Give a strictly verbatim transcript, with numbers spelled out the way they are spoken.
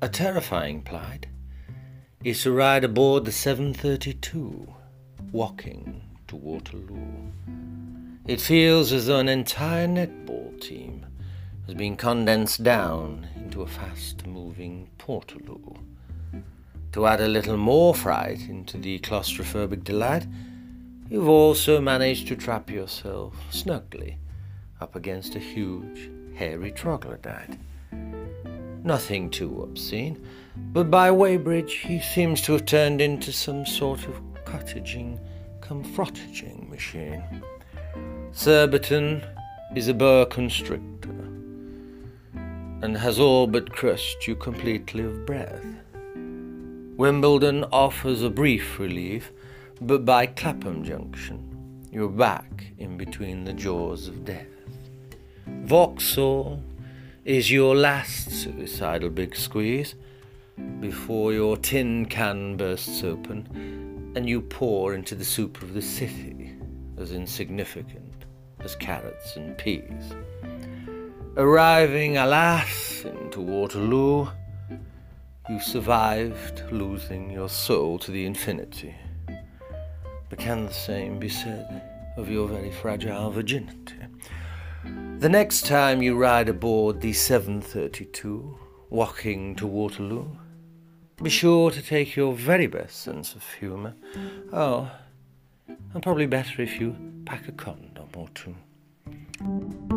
A terrifying plight is to ride aboard the seven thirty-two, walking to Waterloo. It feels as though an entire netball team has been condensed down into a fast-moving Portaloo. To add a little more fright into the claustrophobic delight, you've also managed to trap yourself snugly up against a huge, hairy troglodyte. Nothing too obscene, but by Weybridge he seems to have turned into some sort of cottaging, comfortaging machine. Surbiton is a boa constrictor, and has all but crushed you completely of breath. Wimbledon offers a brief relief, but by Clapham Junction you're back in between the jaws of death. Vauxhall is your last suicidal big squeeze before your tin can bursts open and you pour into the soup of the city as insignificant as carrots and peas. Arriving, alas, into Waterloo, you survived losing your soul to the infinity. But can the same be said of your very fragile virginity? The next time you ride aboard the seven thirty-two, walking to Waterloo, be sure to take your very best sense of humour. Oh, and probably better if you pack a condom or two.